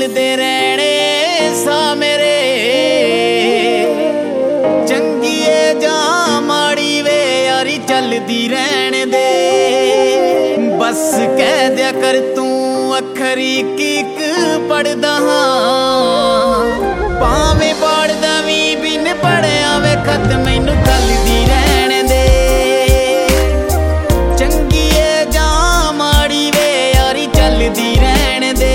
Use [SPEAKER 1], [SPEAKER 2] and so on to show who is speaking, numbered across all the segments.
[SPEAKER 1] दे रहने सा मेरे चंगी जा माड़ी वे यारी चलदी रहने दे। बस कह दिया कर तू अखर एक पढ़दा हाँ भावें पढ़दा भी बिन पढ़िया वे खत मैनू चलदी रहने दे। चंगी जा माड़ी वे यारी चलदी रहने दे,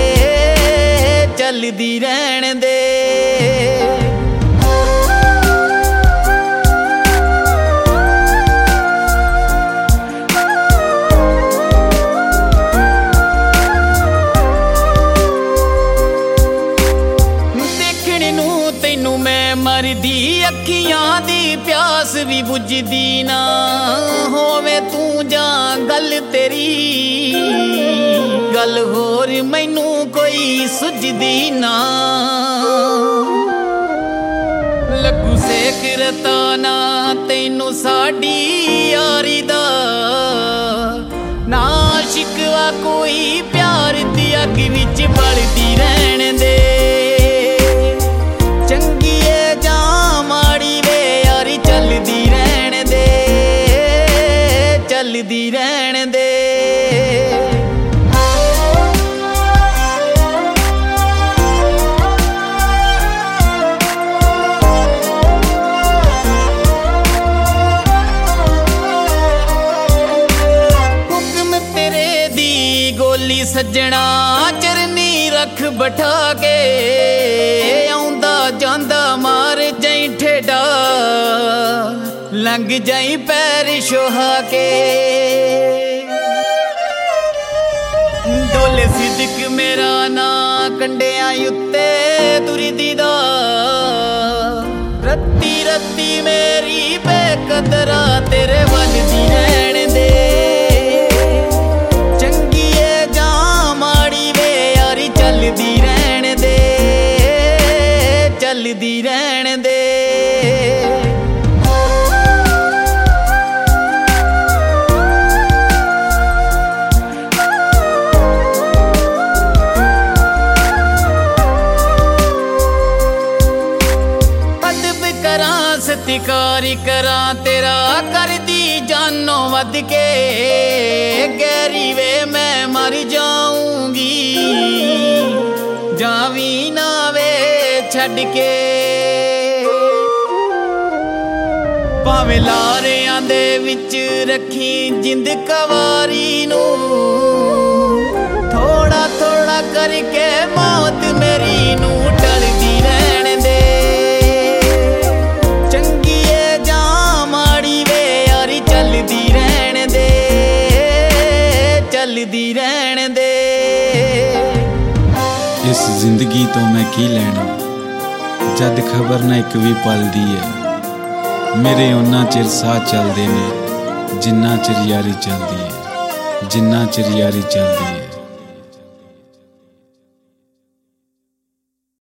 [SPEAKER 1] चलदी रहने दे। मरदी अखियां दी प्यास भी बुझदी ना होवे तू जा गल तेरी गल होर मैनू कोई सुझदी ना। लगू सेक रताना तैनू साडी यारी दा ना शिकवा कोई प्यार दी अग विच बलदी रहने दे। चलदी रहने दे। हुक्म तेरे दी गोली सज्जणा चरनी रख बैठा के आउंदा जांदा मार जाई ठेडा लंघ जाई पैर शोहा के। डोले सिदक मेरा ना कंडिया उत्ते तुरदी दा रत्ती रत्ती मेरी बेकदरा तेरे वलदी रहने दे। चंगी जा माड़ी वे यारी चलदी रहने दे, चलदी रहने दे। सतिकारी करा तेरा कर दी जानो वध के गहरी वे मैं मर जाऊंगी जावी ना वे छड़ के। भावें लारियां दे विच रखी जिंद कवारी नू थोड़ा थोड़ा करके मौत मेरी नू टलदी रहने दे। चलदी रहने दे।
[SPEAKER 2] इस जिंदगी तो मैं की लैना जद खबर ना एक भी पल दी है। मेरे उन्ना चिर साह चलदे ने जिन्ना चिर यारी चलदी है, जिन्ना चिर यारी चलदी है।